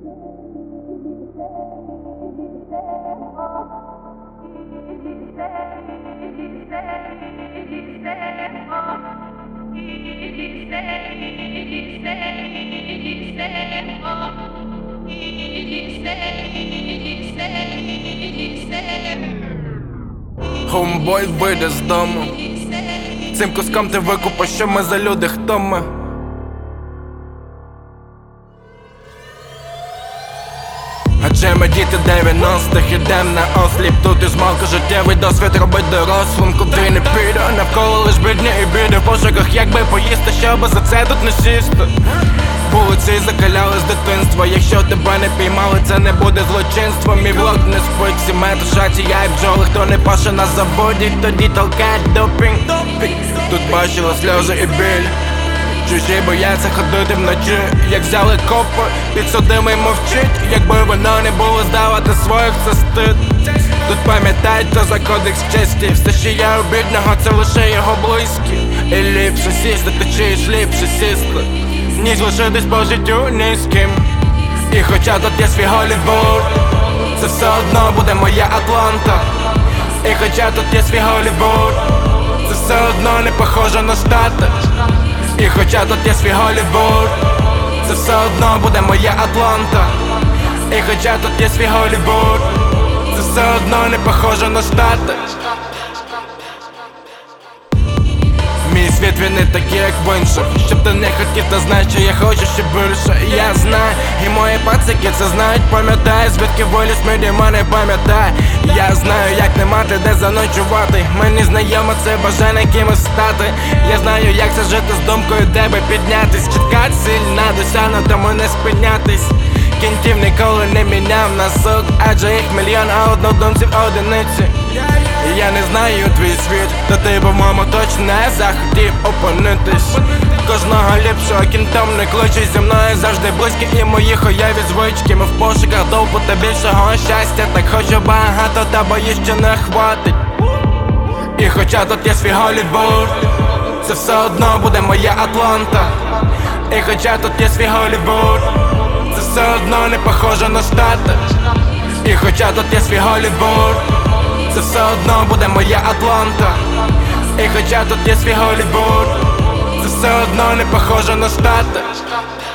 Homeboy вийде з дому. Цим куском ти викупиш, що ми за люди, хто ми. Адже ми діти 90-х, ідем на осліп. Тут із малку життєвий досвід робить дорослим. Куди не піду, навколо лиш бідні і біди. В пошуках як би поїсти, щоби за це тут не сісти. Вулиці закаляли з дитинства. Якщо тебе не піймали, це не буде злочинством. Мій влог не спить, всі метушаті, я і бджоли. Хто не паше на заводі, тоді толкають допінг. Тут бачила сльози і біль. Чужі бояться ходити вночі. Як взяли копи, підсудимий мовчить. Якби воно не було здавати своїх, це стид. Тут пам'ятають, то за кодекс честі. Все, що є у бідного, це лише його близькі. І ліпше сісти, ти чуєш, ліпше сісти, ніж лишитись по життю ні з ким. І хоча тут є свій Голлівуд, це все одно буде моя Атланта. І хоча тут є свій Голлівуд, це все одно не похоже на Штати. І хоча тут є свій Голлівуд, це все одно буде моя Атланта. І хоча тут є свій Голлівуд, це все одно не похоже на Штати. Мій світ, він не такий, як в інших. Щоб ти не хотів, та знай, що я хочу ще більше. Я знаю, і мої пацики це знають. Пам'ятаю, звідки виліз мій діма, не пам'ятаю. Я знаю, як не мати, де заночувати. Мені знайомо це бажання кимось стати. Я знаю, як це жити з думкою, де би піднятись. Чітка ціль, досягнутому не спинятись. Кінтів ніколи не міняв на сук, адже їх мільйон, а однодумців одиниці. Я не знаю твій світ, та ти бо, мамо, точно не захотів опинитись. Кожного ліпшого кінтом не кличуть зі мною завжди близькі і мої хуйові звички. Ми в пошуках довбу та більшого щастя. Так хочу багато, та боюсь, що не хватить. І хоча тут є свій Голлівуд, це все одно буде моя Атланта. І хоча тут є свій Голлівуд, це все одно не похоже на Штати. І хоча тут є свій Голлівуд, це все одно буде моя Атланта. І хоча тут є свій Голлівуд, це все одно не похоже на Штати.